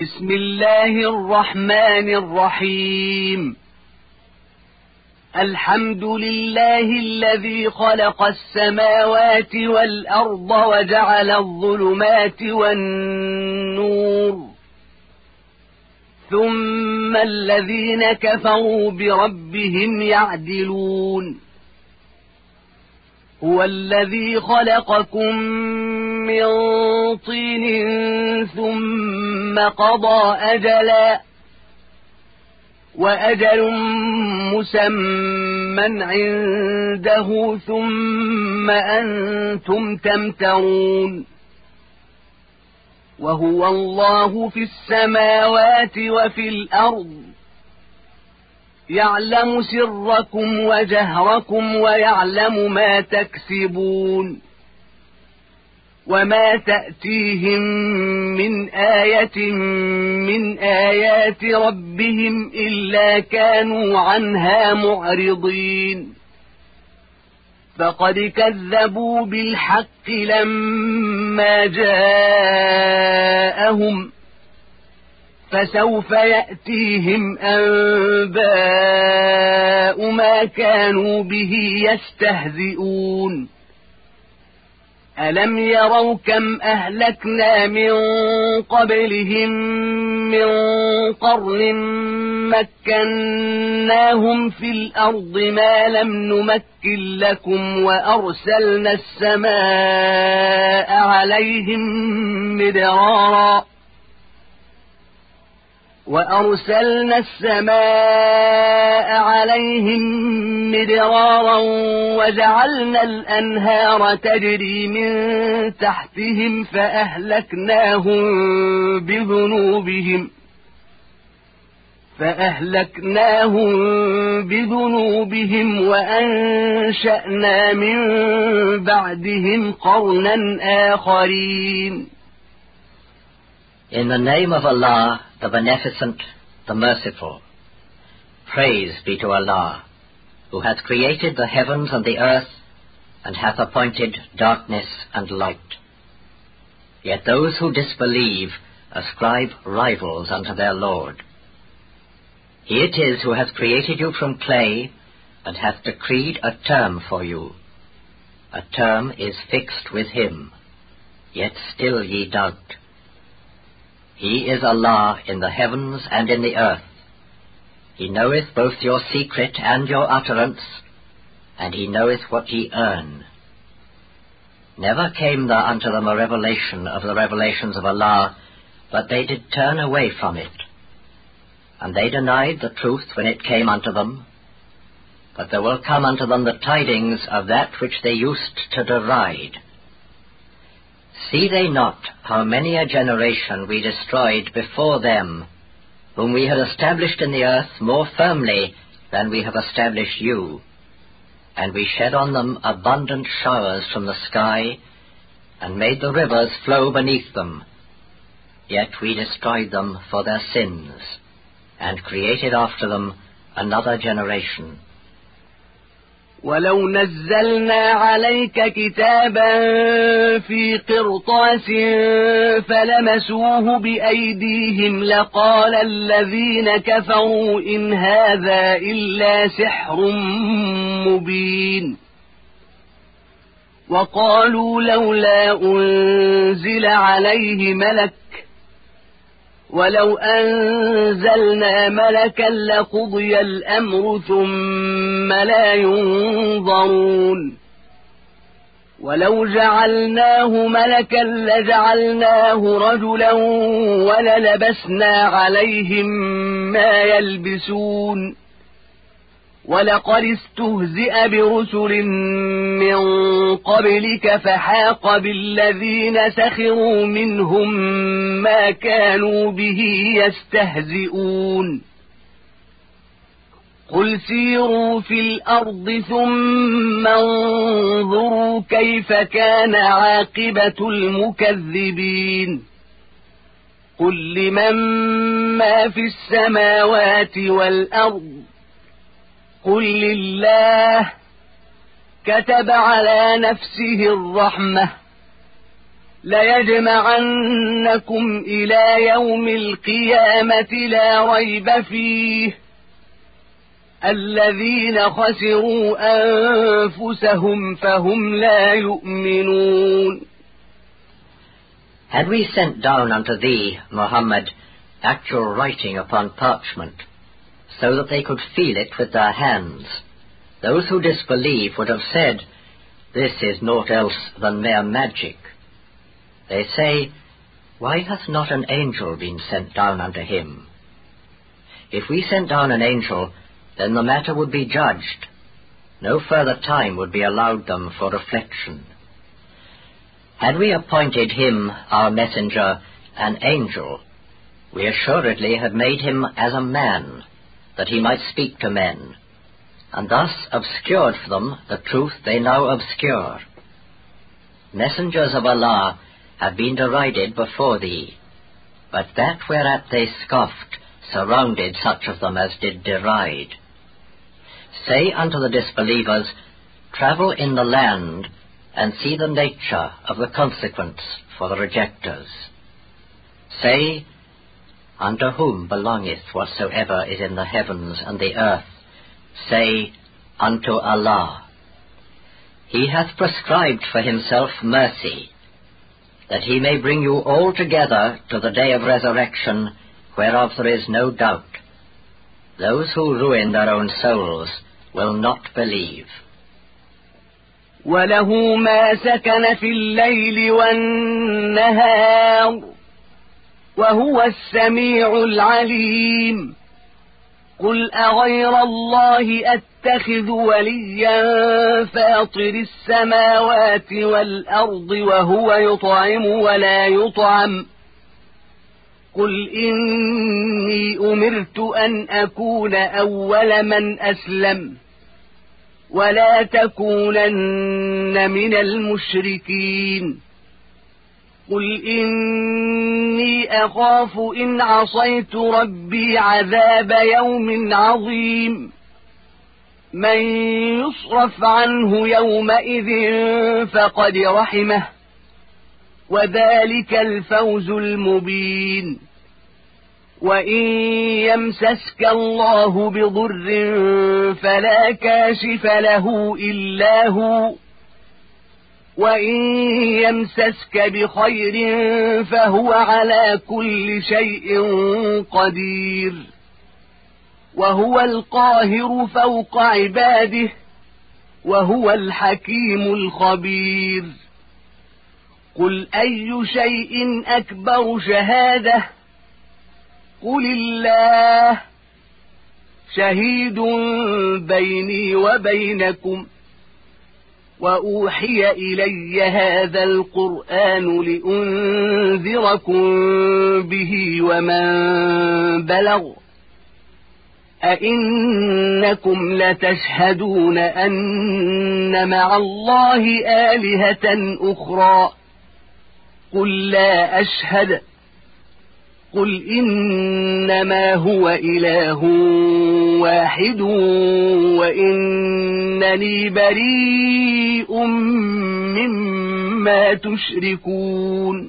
بسم الله الرحمن الرحيم. الحمد لله الذي خلق السماوات والأرض وجعل الظلمات والنور، ثم الذين كفروا بربهم يعدلون. هو الذي خلقكم من طين ثم قضى أجلا، وأجل مسمى عنده، ثم أنتم تمترون. وهو الله في السماوات وفي الأرض، يعلم سركم وجهركم ويعلم ما تكسبون. وما تأتيهم من آية من آيات ربهم إلا كانوا عنها معرضين. فقد كذبوا بالحق لما جاءهم، فسوف يأتيهم أنباء ما كانوا به يستهزئون. ألم يروا كم أهلكنا من قبلهم من قرن مكناهم في الأرض ما لم نمكن لكم، وأرسلنا السماء عليهم مدرارا وجعلنا الأنهار تجري من تحتهم فأهلكناهم بذنوبهم وأنشأنا من بعدهم قرنا آخرين. In the name of Allah, the Beneficent, the Merciful. Praise be to Allah, who hath created the heavens and the earth, and hath appointed darkness and light. Yet those who disbelieve ascribe rivals unto their Lord. He it is who hath created you from clay, and hath decreed a term for you. A term is fixed with him, yet still ye doubt. He is Allah in the heavens and in the earth. He knoweth both your secret and your utterance, and he knoweth what ye earn. Never came there unto them a revelation of the revelations of Allah, but they did turn away from it. And they denied the truth when it came unto them. But there will come unto them the tidings of that which they used to deride. See they not how many a generation we destroyed before them, whom we had established in the earth more firmly than we have established you, and we shed on them abundant showers from the sky, and made the rivers flow beneath them. Yet we destroyed them for their sins, and created after them another generation. ولو نزلنا عليك كتابا في قرطاس فلمسوه بأيديهم لقال الذين كفروا إن هذا إلا سحر مبين. وقالوا لولا أنزل عليه ملك، ولو أنزلنا ملكا لقضي الأمر ثم لا ينظرون. ولو جعلناه ملكا لجعلناه رجلا وللبسنا عليهم ما يلبسون. ولقد استهزئ برسل من قبلك فحاق بالذين سخروا منهم ما كانوا به يستهزئون. قل سيروا في الأرض ثم انظروا كيف كان عاقبة المكذبين. قل لمن ما في السماوات والأرض، قل لله، كتب على نفسه الرحمة، ليجمعنكم إلى يوم القيامة لا ريب فيه الذين خسروا أنفسهم فهم لا يؤمنون. Had we sent down unto thee, Muhammad, actual writing upon parchment, so that they could feel it with their hands, those who disbelieve would have said, This is naught else than mere magic. They say, Why hath not an angel been sent down unto him? If we sent down an angel, then the matter would be judged. No further time would be allowed them for reflection. Had we appointed him, our messenger, an angel, we assuredly had made him as a man, that he might speak to men, and thus obscured for them the truth they now obscure. Messengers of Allah have been derided before thee, but that whereat they scoffed surrounded such of them as did deride. Say unto the disbelievers, Travel in the land, and see the nature of the consequence for the rejectors. Say, Unto whom belongeth whatsoever is in the heavens and the earth? Say, Unto Allah. He hath prescribed for himself mercy, that he may bring you all together to the day of resurrection, whereof there is no doubt. Those who ruin their own souls will not believe. وله ما سكن في الليل والنهار وهو السميع العليم. قل أغير الله أتخذ وليا فاطر السماوات والأرض وهو يطعم ولا يطعم. قل إني أمرت أن أكون أول من أسلم ولا تكونن من المشركين. قل إني أخاف إن عصيت ربي عذاب يوم عظيم. من يصرف عنه يومئذ فقد رحمه وذلك الفوز المبين. وإن يمسسك الله بضر فلا كاشف له إلا هو وإن يمسسك بخير فهو على كل شيء قدير. وهو القاهر فوق عباده وهو الحكيم الخبير. قل أي شيء أكبر شهادة؟ قل الله شهيد بيني وبينكم. وأوحي إلي هذا القرآن لأنذركم به ومن بلغ. أئنكم لتشهدون أن مع الله آلهة أخرى؟ قل لا أشهد. قل إنما هو إله واحد وإنني بريء مما تشركون.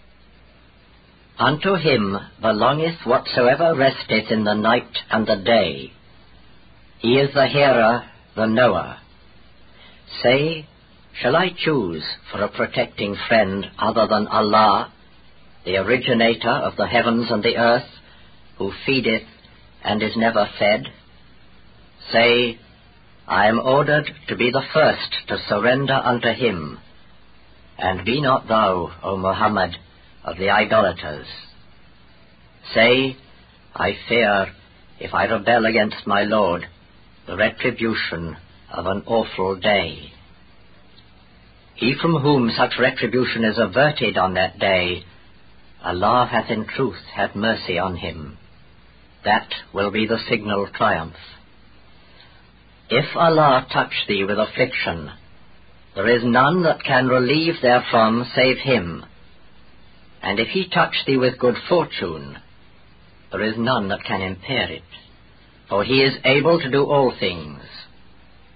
Unto him belongeth whatsoever resteth in the night and the day. He is the hearer, the knower. Say, shall I choose for a protecting friend other than Allah, the originator of the heavens and the earth, who feedeth and is never fed? Say, I am ordered to be the first to surrender unto him, and be not thou, O Muhammad, of the idolaters. Say, I fear, if I rebel against my Lord, the retribution of an awful day. He from whom such retribution is averted on that day, Allah hath in truth had mercy on him. That will be the signal triumph. If Allah touch thee with affliction, there is none that can relieve therefrom save him. And if he touch thee with good fortune, there is none that can impair it, for he is able to do all things.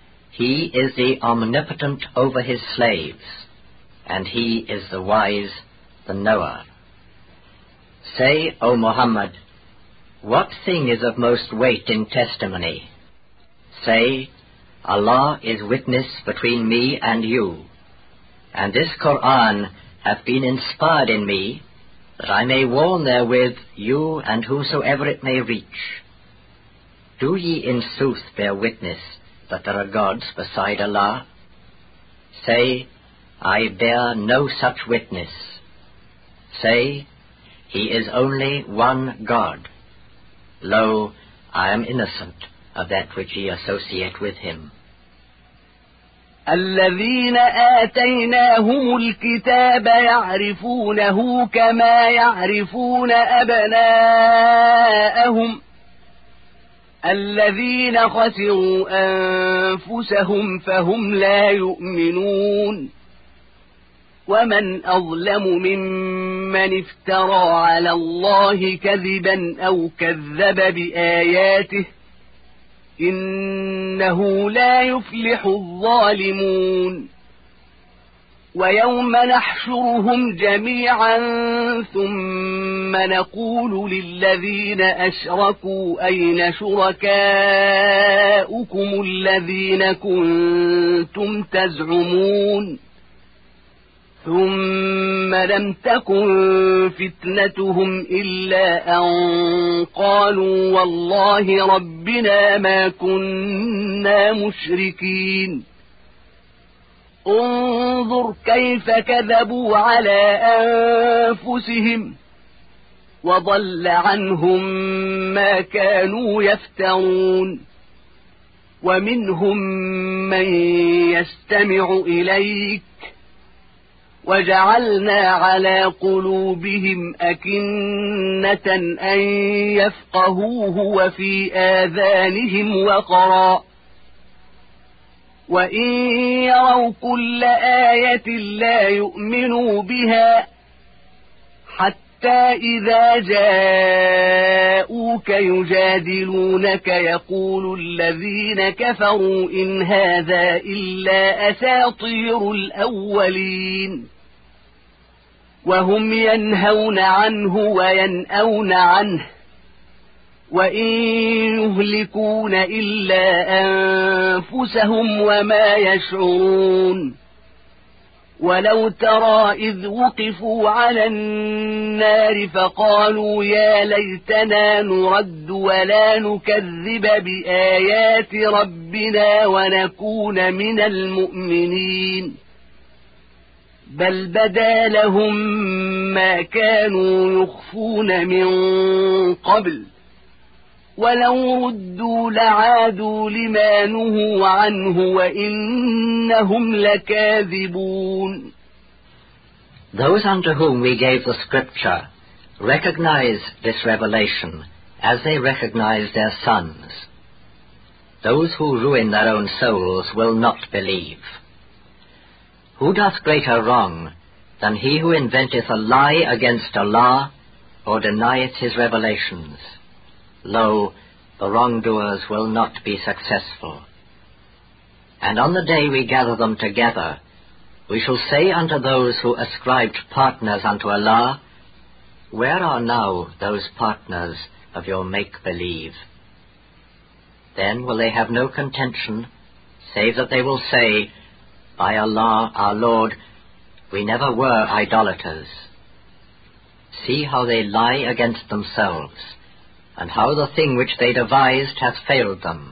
He is the omnipotent over his slaves, and he is the wise the knower. Say, O Muhammad, what thing is of most weight in testimony? Say, Allah is witness between me and you, and this Qur'an hath been inspired in me, that I may warn therewith you and whosoever it may reach. Do ye in sooth bear witness that there are gods beside Allah? Say, I bear no such witness. Say, He is only one God. Lo, I am innocent of that which ye associate with Him. الذين آتيناهم الكتاب يعرفونه كما يعرفون أبناءهم الذين خسروا أنفسهم فهم لا يؤمنون ومن أظلم ممن افترى على الله كذبا أو كذب بآياته إنه لا يفلح الظالمون ويوم نحشرهم جميعا ثم نقول للذين أشركوا أين شركاؤكم الذين كنتم تزعمون ثم لم تكن فتنتهم إلا أن قالوا والله ربنا ما كنا مشركين انظر كيف كذبوا على أنفسهم وضل عنهم ما كانوا يفترون ومنهم من يستمع إليك وجعلنا على قلوبهم أكنة أن يفقهوه وفي آذانهم وقرا وإن يروا كل آية لا يؤمنوا بها حتى إذا جاءوك يجادلونك يقول الذين كفروا إن هذا إلا أساطير الأولين وهم ينهون عنه وينأون عنه وإن يهلكون إلا أنفسهم وما يشعرون ولو ترى إذ وقفوا على النار فقالوا يا ليتنا نرد ولا نكذب بآيات ربنا ونكون من المؤمنين بل بدا لهم ما كانوا يخفون من قبل ولو ردوا لعادوا لما نهوا عنه وإنهم لكاذبون. Those unto whom we gave the scripture recognize this revelation as they recognize their sons. Those who ruin their own souls will not believe. Who doth greater wrong than he who inventeth a lie against Allah or denieth his revelations? Lo, the wrongdoers will not be successful. And on the day we gather them together, we shall say unto those who ascribed partners unto Allah, where are now those partners of your make-believe? Then will they have no contention, save that they will say, by Allah, our Lord, we never were idolaters. See how they lie against themselves, and how the thing which they devised hath failed them.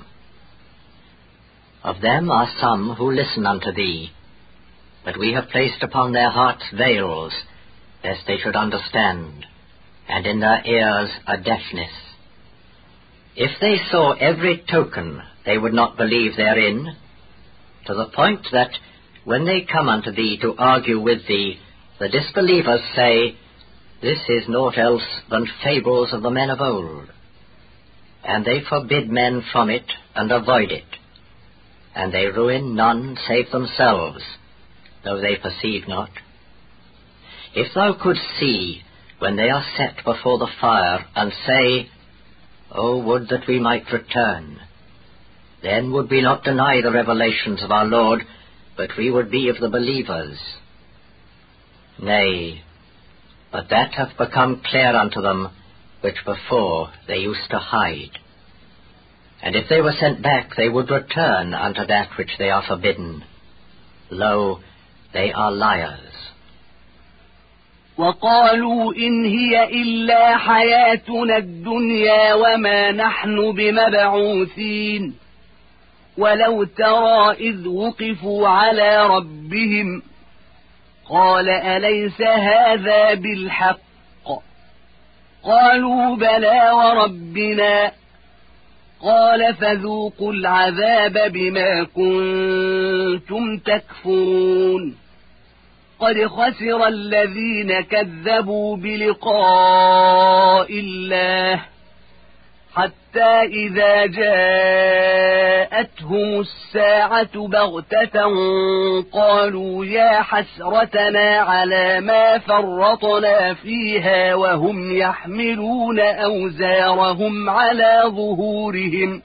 Of them are some who listen unto thee, but we have placed upon their hearts veils, lest they should understand, and in their ears a deafness. If they saw every token, they would not believe therein, to the point that, when they come unto thee to argue with thee, the disbelievers say, this is naught else than fables of the men of old. And they forbid men from it, and avoid it. And they ruin none save themselves, though they perceive not. If thou couldst see, when they are set before the fire, and say, O would that we might return, then would we not deny the revelations of our Lord, but we would be of the believers. Nay, but that hath become clear unto them, which before they used to hide. And if they were sent back, they would return unto that which they are forbidden. Lo, they are liars. وقالوا إن هي إلا حياتنا الدنيا وما نحن بمبعوثين ولو ترى إذ وقفوا على ربهم قال أليس هذا بالحق قالوا بلى وربنا قال فذوقوا العذاب بما كنتم تكفرون قد خسر الذين كذبوا بلقاء الله حتى إذا جاءتهم الساعة بغتة قالوا يا حسرتنا على ما فرطنا فيها وهم يحملون أوزارهم على ظهورهم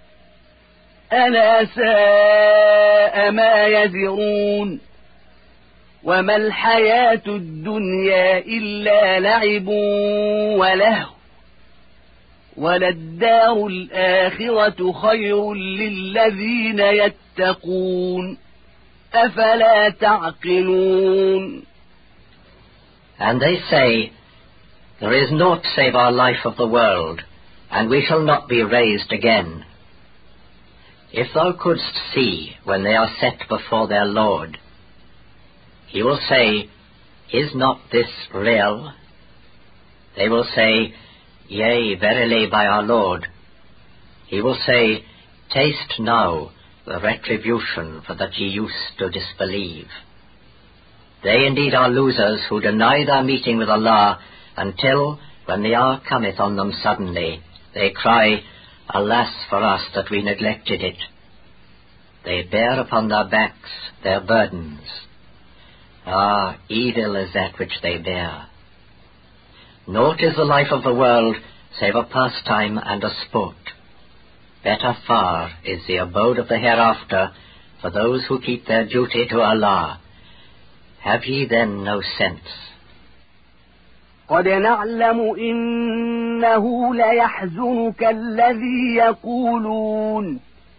ألا ساء ما يزرون وما الحياة الدنيا إلا لعب ولهو وللدار الآخرة خير للذين يتقون أفلا تعقلون. And they say, there is naught save our life of the world, and we shall not be raised again. If thou couldst see when they are set before their Lord, he will say, is not this real? They will say, yea, verily by our Lord. He will say, taste now the retribution for that ye used to disbelieve. They indeed are losers who deny their meeting with Allah until, when the hour cometh on them suddenly, they cry, alas for us that we neglected it. They bear upon their backs their burdens. Ah, evil is that which they bear. Naught is the life of the world, save a pastime and a sport. Better far is the abode of the hereafter for those who keep their duty to Allah. Have ye then no sense? قد نعلم إنه ليحزنك الذي يقولون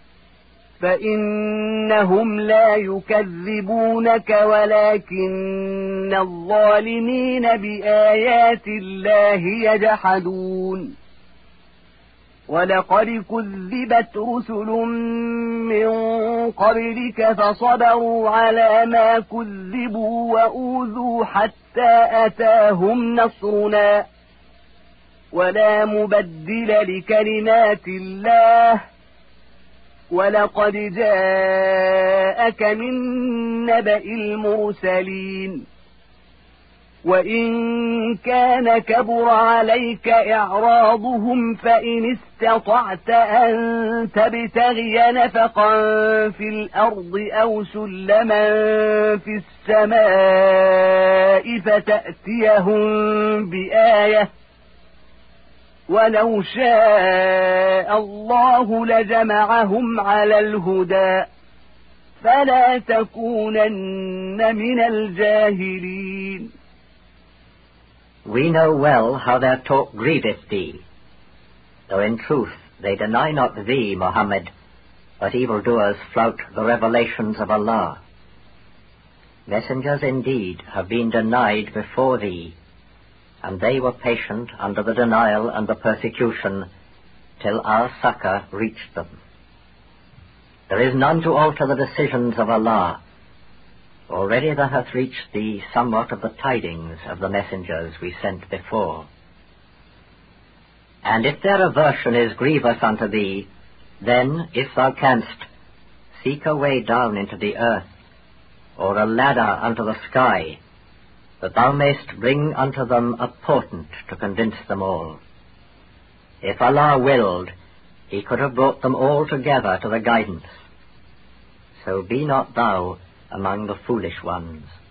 فإنهم لا يكذبونك ولكن الظالمين بآيات الله يجحدون ولقد كذبت رسل من قبلك فصبروا على ما كذبوا وأوذوا حتى أتاهم نصرنا ولا مبدل لكلمات الله ولقد جاءك من نبأ المرسلين وإن كان كبر عليك إعراضهم فإن استطعت أن تبتغي نفقا في الأرض أو سلما في السماء فتأتيهم بآية ولو شاء الله لجمعهم على الهدى فلا تكونن من الجاهلين. We know well how their talk grieveth thee, though in truth they deny not thee, Muhammad, but evildoers flout the revelations of Allah. Messengers indeed have been denied before thee, and they were patient under the denial and the persecution till our succor reached them. There is none to alter the decisions of Allah. Already there hath reached thee somewhat of the tidings of the messengers we sent before. And if their aversion is grievous unto thee, then, if thou canst, seek a way down into the earth, or a ladder unto the sky, that thou mayst bring unto them a portent to convince them all. If Allah willed, he could have brought them all together to the guidance. So be not thou among the foolish ones.